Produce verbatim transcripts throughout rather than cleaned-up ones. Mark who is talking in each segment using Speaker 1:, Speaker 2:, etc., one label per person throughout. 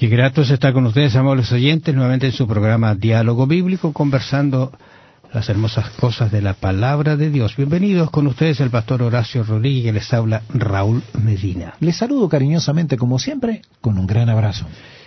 Speaker 1: Qué grato es estar con ustedes, amables oyentes, nuevamente en su programa Diálogo Bíblico, conversando las hermosas cosas de la Palabra de Dios. Bienvenidos con ustedes el pastor Horacio Rodríguez, que les habla Raúl Medina.
Speaker 2: Les saludo cariñosamente, como siempre, con un gran abrazo.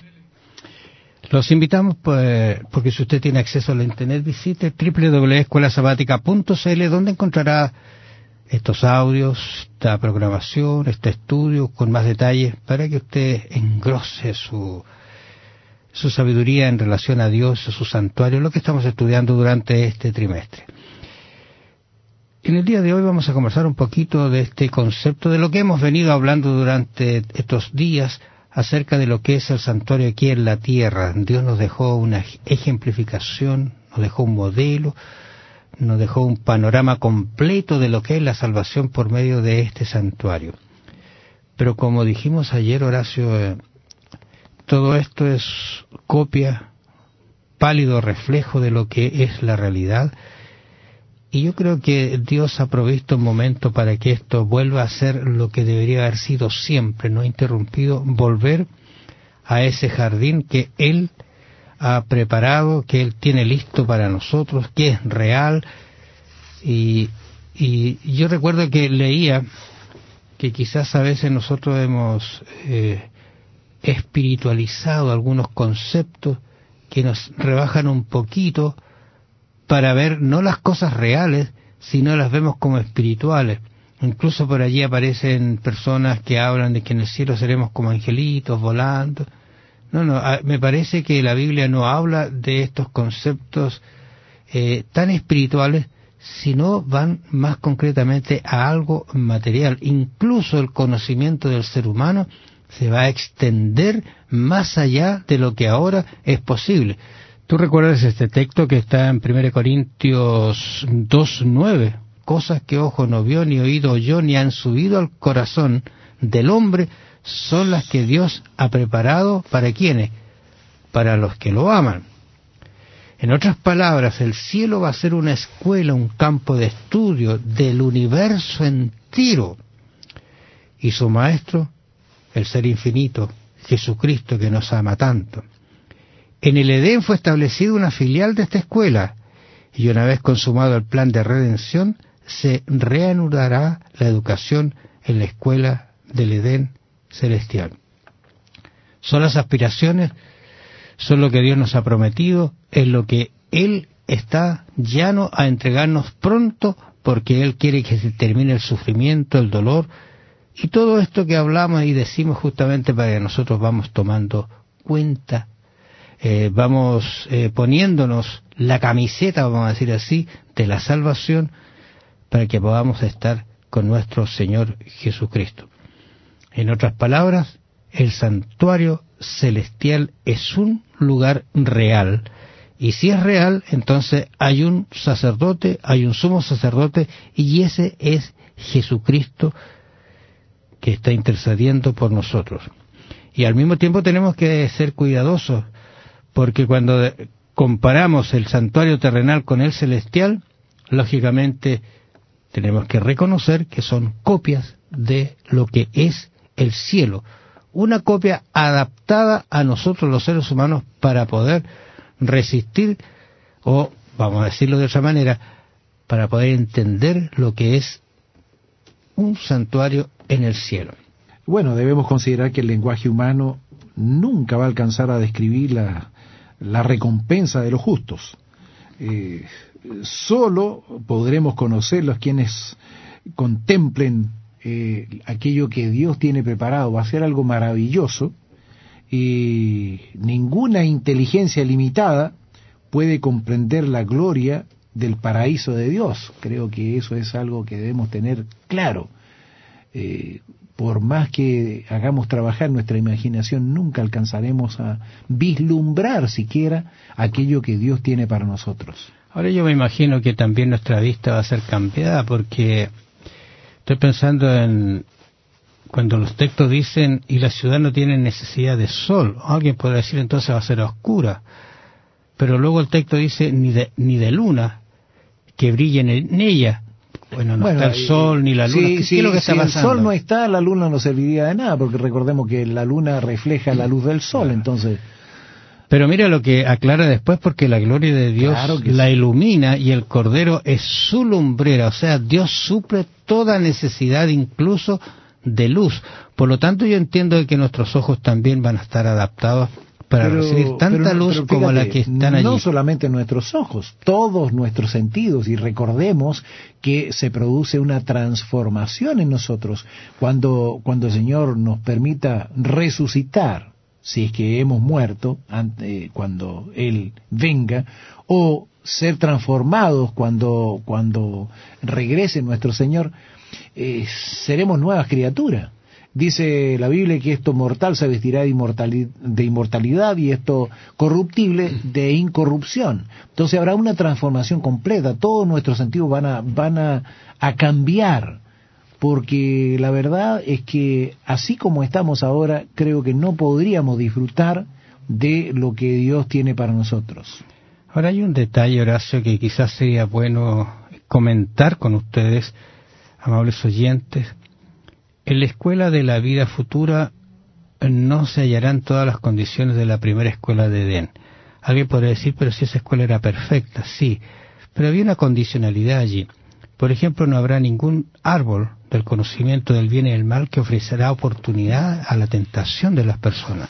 Speaker 1: Los invitamos, pues, porque si usted tiene acceso a la internet, visite doble u doble u doble punto escuela sabática punto c l, donde encontrará estos audios, esta programación, este estudio con más detalles para que usted engrose su, su sabiduría en relación a Dios, a su santuario, lo que estamos estudiando durante este trimestre. En el día de hoy vamos a conversar un poquito de este concepto, de lo que hemos venido hablando durante estos días acerca de lo que es el santuario aquí en la tierra. Dios nos dejó una ejemplificación, nos dejó un modelo, nos dejó un panorama completo de lo que es la salvación por medio de este santuario. Pero como dijimos ayer, Horacio, eh, todo esto es copia, pálido reflejo de lo que es la realidad. Y yo creo que Dios ha provisto un momento para que esto vuelva a ser lo que debería haber sido siempre, no interrumpido, volver a ese jardín que Él ha preparado, que Él tiene listo para nosotros, que es real. Y, y yo recuerdo que leía que quizás a veces nosotros hemos eh, espiritualizado algunos conceptos que nos rebajan un poquito para ver no las cosas reales, sino las vemos como espirituales. Incluso por allí aparecen personas que hablan de que en el cielo seremos como angelitos volando. No, no, me parece que la Biblia no habla de estos conceptos eh, tan espirituales, sino van más concretamente a algo material. Incluso el conocimiento del ser humano se va a extender más allá de lo que ahora es posible. ¿Tú recuerdas este texto que está en primera Corintios dos nueve? Cosas que ojo no vio, ni oído oyó, ni han subido al corazón del hombre, son las que Dios ha preparado ¿para quiénes? Para los que lo aman. En otras palabras, el cielo va a ser una escuela, un campo de estudio del universo entero. Y su maestro, el ser infinito, Jesucristo, que nos ama tanto. En el Edén fue establecida una filial de esta escuela, y una vez consumado el plan de redención, se reanudará la educación en la escuela del Edén celestial. Son las aspiraciones, son lo que Dios nos ha prometido, es lo que Él está llano a entregarnos pronto, porque Él quiere que se termine el sufrimiento, el dolor, y todo esto que hablamos y decimos justamente para que nosotros vamos tomando cuenta, eh, vamos eh, poniéndonos la camiseta, vamos a decir así, de la salvación, para que podamos estar con nuestro Señor Jesucristo. En otras palabras, el santuario celestial es un lugar real, y si es real, entonces hay un sacerdote, hay un sumo sacerdote, y ese es Jesucristo, que está intercediendo por nosotros. Y al mismo tiempo tenemos que ser cuidadosos, porque cuando comparamos el santuario terrenal con el celestial, lógicamente tenemos que reconocer que son copias de lo que es el cielo, una copia adaptada a nosotros los seres humanos para poder resistir, o vamos a decirlo de otra manera, para poder entender lo que es un santuario en el cielo.
Speaker 2: Bueno, debemos considerar que el lenguaje humano nunca va a alcanzar a describir la, la recompensa de los justos. Eh, solo podremos conocer los quienes contemplen eh, aquello que Dios tiene preparado. Va a ser algo maravilloso, y ninguna inteligencia limitada puede comprender la gloria del paraíso de Dios. Creo que eso es algo que debemos tener claro. Eh, por más que hagamos trabajar nuestra imaginación, nunca alcanzaremos a vislumbrar siquiera aquello que Dios tiene para nosotros.
Speaker 1: Ahora yo me imagino que también nuestra vista va a ser cambiada, porque estoy pensando en cuando los textos dicen, y la ciudad no tiene necesidad de sol. Alguien podrá decir, entonces va a ser oscura. Pero luego el texto dice, ni de, ni de luna, que brillen en ella. bueno, no
Speaker 2: bueno,
Speaker 1: está el sol ni la luna.
Speaker 2: Sí,
Speaker 1: ¿Qué,
Speaker 2: sí,
Speaker 1: ¿qué es lo que
Speaker 2: si
Speaker 1: está pasando?
Speaker 2: el sol no está, la luna no serviría de nada, porque recordemos que la luna refleja la luz del sol,
Speaker 1: Claro.
Speaker 2: entonces...
Speaker 1: Pero mira lo que aclara después, porque la gloria de Dios
Speaker 2: Claro que
Speaker 1: la
Speaker 2: sí.
Speaker 1: ilumina y el Cordero es su lumbrera, o sea, Dios suple toda necesidad, incluso de luz. Por lo tanto, yo entiendo que nuestros ojos también van a estar adaptados para
Speaker 2: Pero,
Speaker 1: recibir tanta
Speaker 2: pero,
Speaker 1: luz
Speaker 2: pero
Speaker 1: como la
Speaker 2: fíjate,
Speaker 1: que están allí.
Speaker 2: no solamente nuestros ojos, todos nuestros sentidos, y recordemos que se produce una transformación en nosotros cuando, cuando el Señor nos permita resucitar, si es que hemos muerto, ante, cuando Él venga, o ser transformados cuando, cuando regrese nuestro Señor, eh, seremos nuevas criaturas. Dice la Biblia que esto mortal se vestirá de inmortalidad, de inmortalidad y esto corruptible de incorrupción. Entonces habrá una transformación completa, todos nuestros sentidos van a, van a, a cambiar, porque la verdad es que así como estamos ahora, creo que no podríamos disfrutar de lo que Dios tiene para nosotros.
Speaker 1: Ahora hay un detalle, Horacio, que quizás sería bueno comentar con ustedes, amables oyentes. En la escuela de la vida futura no se hallarán todas las condiciones de la primera escuela de Edén. Alguien podría decir, pero si esa escuela era perfecta, sí, pero había una condicionalidad allí. Por ejemplo, no habrá ningún árbol del conocimiento del bien y del mal que ofrecerá oportunidad a la tentación de las personas.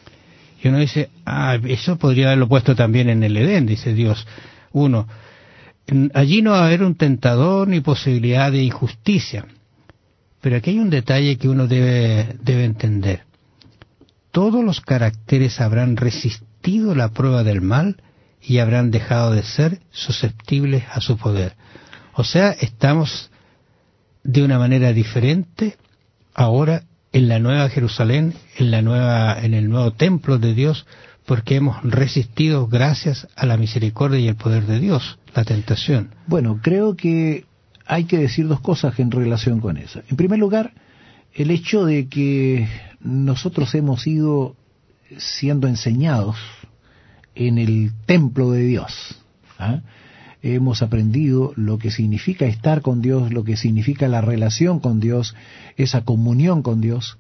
Speaker 1: Y uno dice, ah, eso podría haberlo puesto también en el Edén, dice Dios. Uno, allí no va a haber un tentador ni posibilidad de injusticia. Pero aquí hay un detalle que uno debe, debe entender. Todos los caracteres habrán resistido la prueba del mal y habrán dejado de ser susceptibles a su poder. O sea, estamos de una manera diferente ahora en la nueva Jerusalén, en la nueva, en el nuevo templo de Dios, porque hemos resistido gracias a la misericordia y el poder de Dios, la tentación.
Speaker 2: Bueno, creo que hay que decir dos cosas en relación con eso. En primer lugar, el hecho de que nosotros hemos ido siendo enseñados en el templo de Dios. ¿Ah? Hemos aprendido lo que significa estar con Dios, lo que significa la relación con Dios, esa comunión con Dios.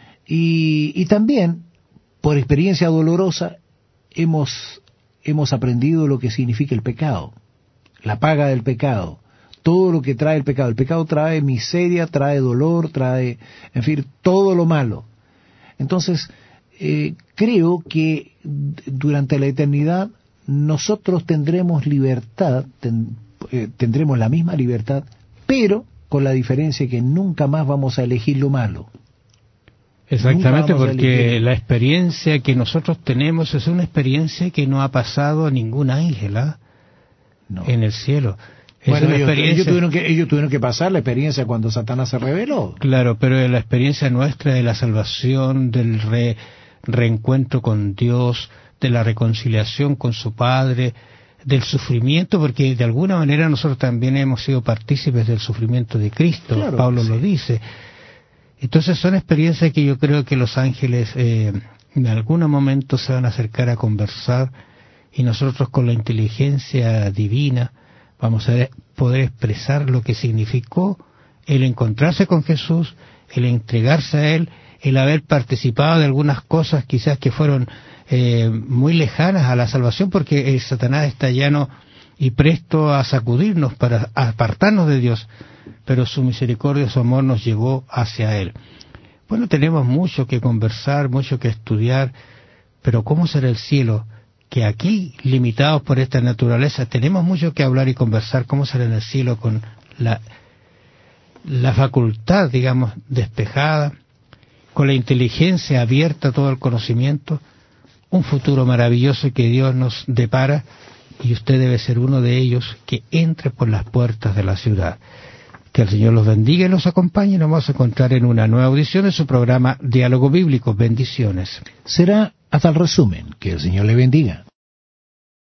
Speaker 2: Y, y también, por experiencia dolorosa, hemos, hemos aprendido lo que significa el pecado, la paga del pecado. Todo lo que trae el pecado. El pecado trae miseria, trae dolor, trae, en fin, todo lo malo. Entonces, eh, creo que durante la eternidad nosotros tendremos libertad, ten, eh, tendremos la misma libertad, pero con la diferencia que nunca más vamos a elegir lo malo.
Speaker 1: Exactamente, porque la experiencia que nosotros tenemos es una experiencia que no ha pasado a ningún ángel, ¿eh? No. En el cielo. Es
Speaker 2: bueno,
Speaker 1: una
Speaker 2: ellos,
Speaker 1: experiencia...
Speaker 2: ellos, tuvieron que, ellos tuvieron que pasar la experiencia cuando Satanás se rebeló.
Speaker 1: Claro, pero la experiencia nuestra de la salvación, del re, reencuentro con Dios, de la reconciliación con su Padre, del sufrimiento, porque de alguna manera nosotros también hemos sido partícipes del sufrimiento de Cristo, claro, Pablo sí. lo dice. Entonces son experiencias que yo creo que los ángeles eh, en algún momento se van a acercar a conversar y nosotros con la inteligencia divina vamos a poder expresar lo que significó el encontrarse con Jesús, el entregarse a Él, el haber participado de algunas cosas quizás que fueron eh, muy lejanas a la salvación, porque el Satanás está llano y presto a sacudirnos para apartarnos de Dios, pero su misericordia, su amor nos llevó hacia Él. Bueno, tenemos mucho que conversar, mucho que estudiar, pero ¿cómo será el cielo? Que aquí, limitados por esta naturaleza, tenemos mucho que hablar y conversar. ¿Cómo será en el cielo con la, la facultad, digamos, despejada, con la inteligencia abierta a todo el conocimiento? Un futuro maravilloso que Dios nos depara, y usted debe ser uno de ellos que entre por las puertas de la ciudad. Que el Señor los bendiga y los acompañe. Nos vamos a encontrar en una nueva audición de su programa Diálogo Bíblico. Bendiciones.
Speaker 2: Será hasta el resumen. Que el Señor le bendiga.